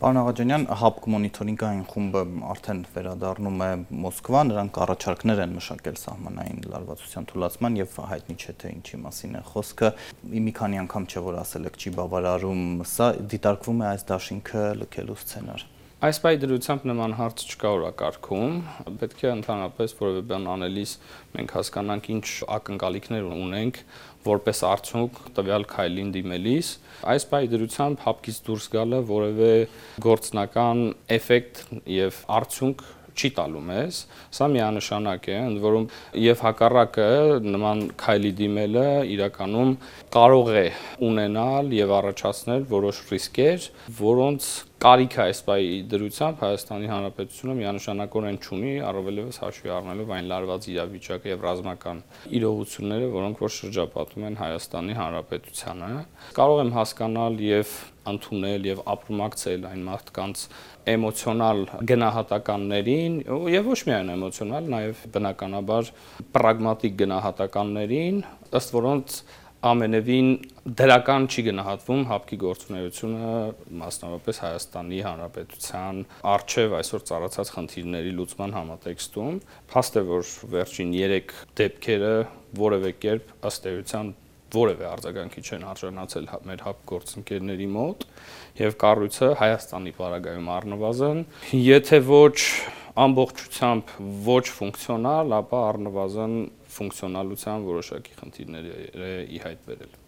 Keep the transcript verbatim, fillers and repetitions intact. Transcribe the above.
Պարոն Աղաջանյան, ՀԱՊԿ մոնիթորինգային խումբը արդեն վերադառնում է Մոսկվա, նրանք առաջարկներ են մշակել սահմանային լարվածության թուլացման եւ հայտնի չէ թե ինչի մասին է խոսքը։ Մի քանի անգամ չէ որ ասել եք չի բավարարում, սա դիտարկվում է այս դաշինքը լքելու սցենար։ Այս պայդրությամբ նման հարց չկա օրակարգում, պետք է ընդհանրապես որևէ բան անելիս մենք հասկանանք ինչ ակնկալիքներ ունենք որպես արդյունք տվյալ քայլին դիմելիս, այս պայդրությամբ ՀԱՊԿ-ից դուրս գալը որևէ գործնական էֆեկտ եւ արդյունք չի տալու մեզ, սա միանշանակ է, ընդ որում եւ հակառակը նման քայլի դիմելը իրականում կարող է ունենալ եւ առաջացնել որոշ ռիսկեր, որոնց կարիք է այս պայդրությամբ Հայաստանի Հանրապետությունը միանշանակորեն չունի, առավելևս հաշվի առնելով այն լարված իրավիճակը եւ ռազմական իրողությունները, որոնք որ շրջապատում են Հայաստանի Հանրապետությանը։ Կարող եմ հասկանալ եւ ընդունել եւ ապրումակցել այն մարդկանց էմոցիոնալ գնահատականներին եւ ոչ միայն էմոցիոնալ, նաեւ բնականաբար պրագմատիկ գնահատականներին, ըստ որոնց ամենևին դրական չի գնահատվում ՀԱՊԿ-ի գործունեությունը, մասնավորապես Հայաստանի Հանրապետության առջև այսօր ծառացած խնդիրների լուծման համատեքստում։ Փաստ է, որ վերջին երեք դեպքերը որևէ կերպ ըստ էության որևէ արձագանքի չեն արժանացել մեր ՀԱՊԿ գործընկերների մոտ եւ կառույցը Հայաստանի պարագայում առնվազն, եթե ոչ ամբողջությամբ ոչ ֆունկցիոնալ, ապա առնվազն ֆունկցիոնալության որոշակի խնդիրներ է ի հայտ բերել։